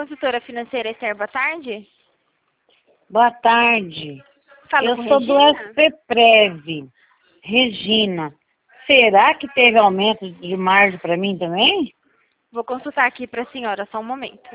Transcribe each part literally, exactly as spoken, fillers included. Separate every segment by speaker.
Speaker 1: Consultora financeira Esther, boa tarde.
Speaker 2: Boa tarde.
Speaker 1: Falo
Speaker 2: Eu
Speaker 1: com
Speaker 2: sou do
Speaker 1: Regina?
Speaker 2: S P Prev, Regina. Será que teve aumento de margem para mim também?
Speaker 1: Vou consultar aqui para a senhora, só um momento.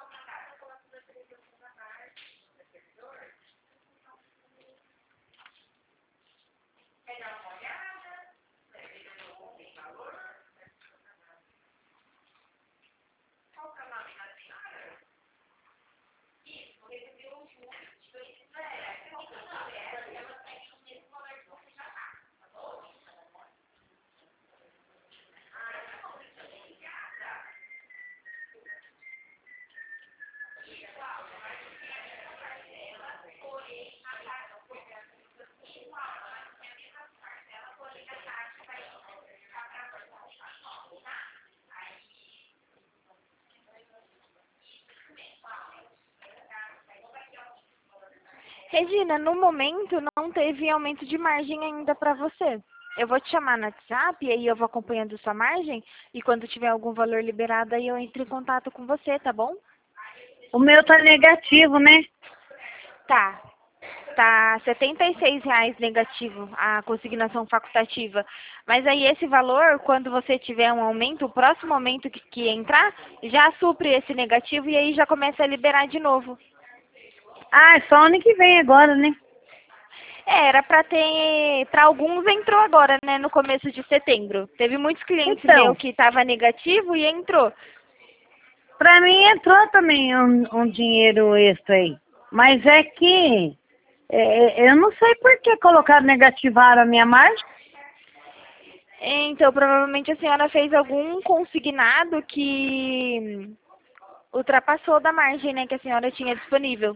Speaker 1: Regina, no momento não teve aumento de margem ainda para você. Eu vou te chamar no WhatsApp e aí eu vou acompanhando sua margem e quando tiver algum valor liberado aí eu entro em contato com você, tá bom?
Speaker 2: O meu tá negativo, né?
Speaker 1: Tá. Tá setenta e seis reais negativo a consignação facultativa. Mas aí esse valor, quando você tiver um aumento, o próximo aumento que, que entrar, já supre esse negativo e aí já começa a liberar de novo.
Speaker 2: Ah, é só ano que vem agora, né?
Speaker 1: É, era para ter, para alguns entrou agora, né, no começo de setembro. Teve muitos clientes
Speaker 2: Então,
Speaker 1: meus que estava negativo e entrou.
Speaker 2: para mim entrou também um, um dinheiro extra aí. Mas é que é, eu não sei por que colocaram negativaram a minha margem.
Speaker 1: Então, provavelmente a senhora fez algum consignado que ultrapassou da margem, né, que a senhora tinha disponível.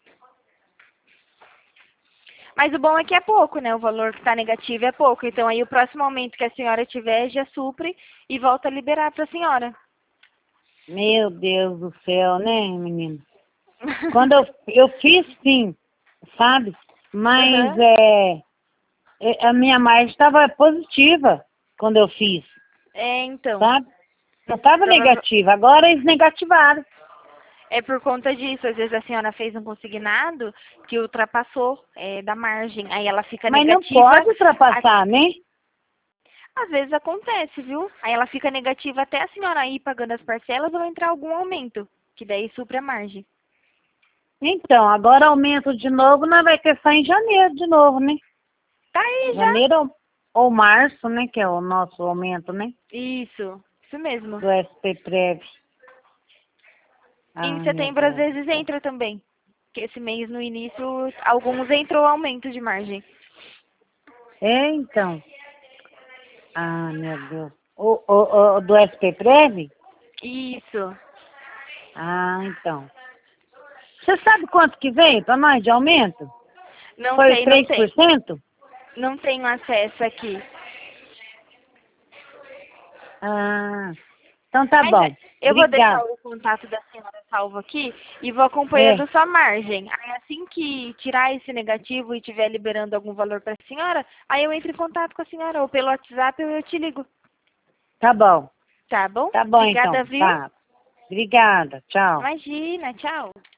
Speaker 1: Mas o bom é que é pouco, né? O valor que está negativo é pouco. Então, aí o próximo aumento que a senhora tiver já supre e volta a liberar para a senhora.
Speaker 2: Meu Deus do céu, né, menina? Quando eu, eu fiz sim, sabe? Mas
Speaker 1: Uhum.
Speaker 2: é, é, a minha margem estava positiva quando eu fiz,
Speaker 1: É, então.
Speaker 2: sabe? Não estava
Speaker 1: Prova-
Speaker 2: negativa, agora eles negativaram.
Speaker 1: É por conta disso. Às vezes a senhora fez um consignado que ultrapassou é, da margem. Aí ela fica
Speaker 2: Mas não
Speaker 1: negativa.
Speaker 2: pode ultrapassar, né?
Speaker 1: Às vezes acontece, viu? Aí ela fica negativa até a senhora ir pagando as parcelas ou entrar algum aumento. Que daí supre a margem.
Speaker 2: Então, agora aumento de novo, nós vai ter só em janeiro de novo, né?
Speaker 1: Tá aí já.
Speaker 2: Janeiro ou, ou março, né? Que é o nosso aumento, né?
Speaker 1: Isso. Isso mesmo.
Speaker 2: Do S P Prev.
Speaker 1: Em
Speaker 2: Ai, meu
Speaker 1: setembro às
Speaker 2: Deus do
Speaker 1: vezes
Speaker 2: céu.
Speaker 1: entra também. Que esse mês no início, alguns entrou aumento de margem.
Speaker 2: É, então. Ah, meu Deus. O, o, o do S P Prev?
Speaker 1: Isso.
Speaker 2: Ah, então. Você sabe quanto que veio para nós de aumento?
Speaker 1: Não
Speaker 2: Foi
Speaker 1: sei, não
Speaker 2: três por
Speaker 1: sei.
Speaker 2: cento?
Speaker 1: Não tenho acesso aqui.
Speaker 2: Ah, então tá
Speaker 1: Mas é,
Speaker 2: bom.
Speaker 1: eu vou deixar
Speaker 2: Obrigada.
Speaker 1: o contato da senhora salvo aqui e vou
Speaker 2: É,
Speaker 1: acompanhando sua margem. Aí assim que tirar esse negativo e estiver liberando algum valor para a senhora, aí eu entro em contato com a senhora ou pelo WhatsApp ou eu te ligo.
Speaker 2: tá bom.
Speaker 1: Tá bom?
Speaker 2: Tá bom
Speaker 1: Obrigada,
Speaker 2: então.
Speaker 1: viu?
Speaker 2: Tá. Obrigada. Tchau.
Speaker 1: Imagina, tchau.